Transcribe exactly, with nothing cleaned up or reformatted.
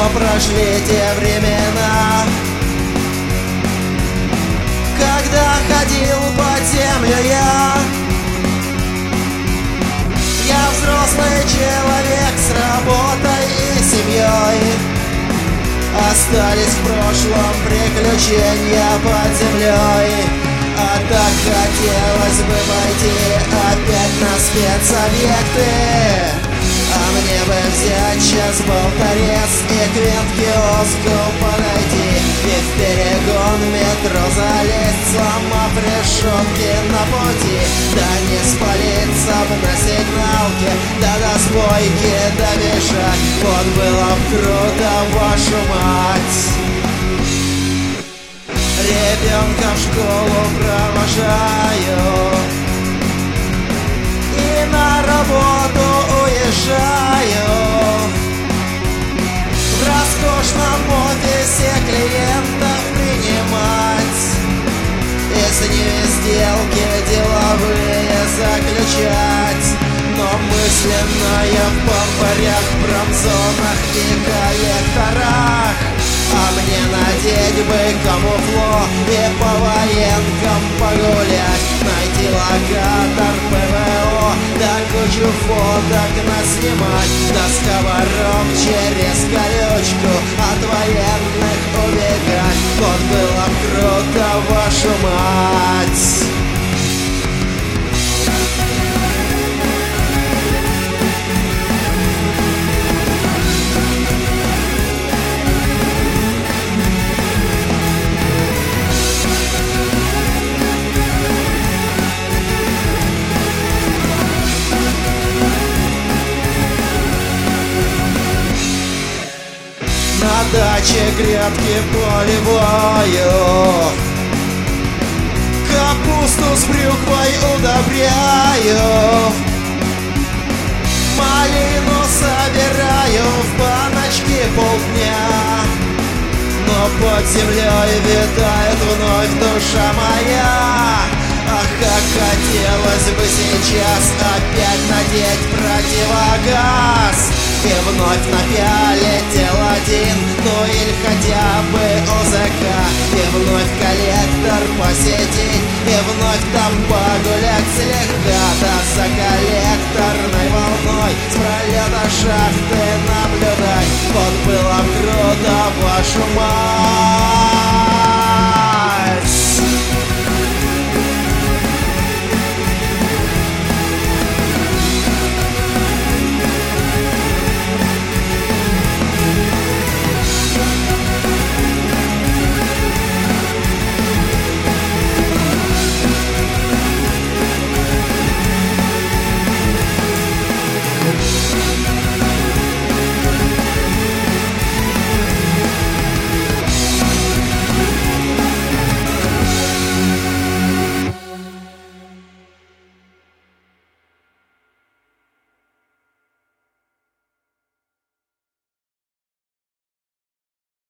прошли те времена, когда ходил под землю я. Я взрослый человек с работой и семьей. Остались в прошлом приключения под землей. А так хотелось бы пойти опять на спецобъекты. А мне бы взять час болторез и к винт-киоску подойти, и в перегон метро залезть, сломав решетки на пути. Да не спалиться б на сигналке, да до сбойки добежать. Вот было б круто, вашу мать. Ребенка в школу провожаю и на работу уезжаю. В роскошном офисе клиентов принимать и с ними сделки деловые заключать. Но мысленно я в бампарях, промзонах и коллекторах. А мне надеть бы камуфло и по военкам погулять, найти локатор ПВО, да кучу фоток наснимать, до сковорок через колючку от военных убегать. Вот было б круто, вашу мать. На даче грядки поливаю, капусту с брюквой удобряю, малину собираю в баночке полдня. Но под землей витает вновь душа моя. Ах, как хотелось бы сейчас опять надеть противогаз и вновь напялить эл один, ну или хотя бы о зэ ка, и вновь коллектор посетить, и вновь там погулять слегка, да за коллекторной волной с пролета шахты наблюдать. Вот было б круто, вашу мать.